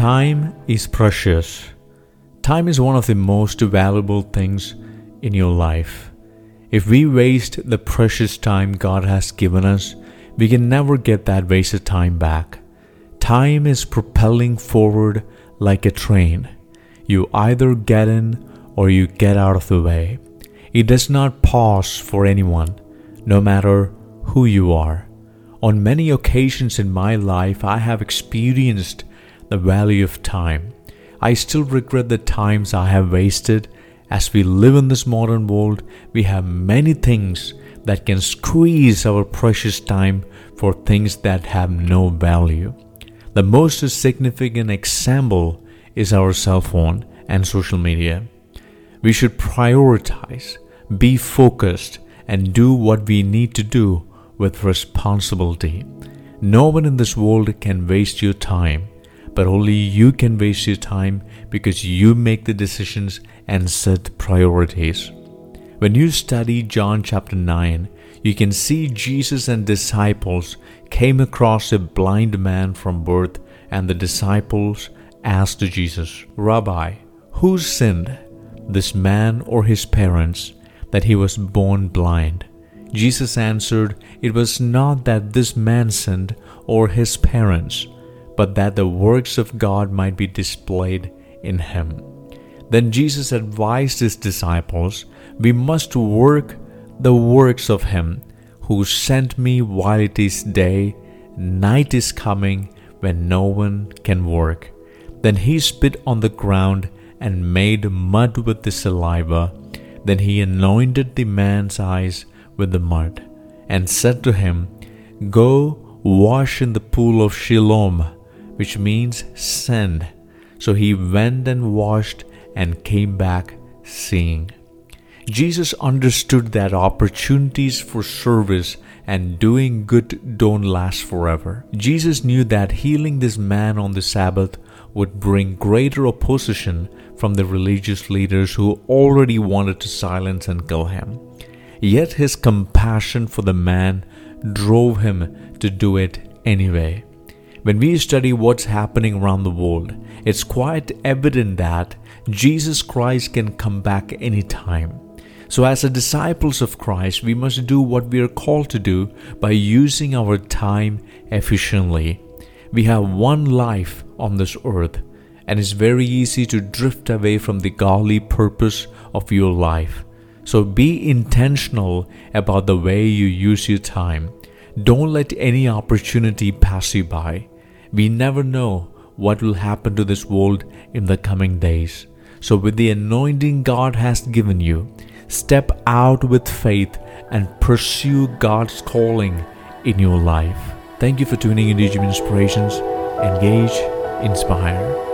Time is precious. Time is one of the most valuable things in your life. If we waste the precious time God has given us, we can never get that wasted time back. Time is propelling forward like a train. You either get in or you get out of the way. It does not pause for anyone, no matter who you are. On many occasions in my life, I have experienced the value of time. I still regret the times I have wasted. As we live in this modern world, we have many things that can squeeze our precious time for things that have no value. The most significant example is our cell phone and social media. We should prioritize, be focused, and do what we need to do with responsibility. No one in this world can waste your time, but only you can waste your time because you make the decisions and set priorities. When you study John chapter 9, you can see Jesus and disciples came across a blind man from birth, and the disciples asked Jesus, "Rabbi, who sinned, this man or his parents, that he was born blind?" Jesus answered, "It was not that this man sinned or his parents, but that the works of God might be displayed in him." Then Jesus advised his disciples, "We must work the works of him who sent me while it is day. Night is coming when no one can work." Then he spit on the ground and made mud with the saliva. Then he anointed the man's eyes with the mud and said to him, "Go wash in the pool of Siloam," which means send. So he went and washed and came back seeing. Jesus understood that opportunities for service and doing good don't last forever. Jesus knew that healing this man on the Sabbath would bring greater opposition from the religious leaders who already wanted to silence and kill him. Yet his compassion for the man drove him to do it anyway. When we study what's happening around the world, it's quite evident that Jesus Christ can come back anytime. So as disciples of Christ, we must do what we are called to do by using our time efficiently. We have one life on this earth, and it's very easy to drift away from the godly purpose of your life. So be intentional about the way you use your time. Don't let any opportunity pass you by. We never know what will happen to this world in the coming days. So with the anointing God has given you, step out with faith and pursue God's calling in your life. Thank you for tuning into YouTube Inspirations. Engage, inspire.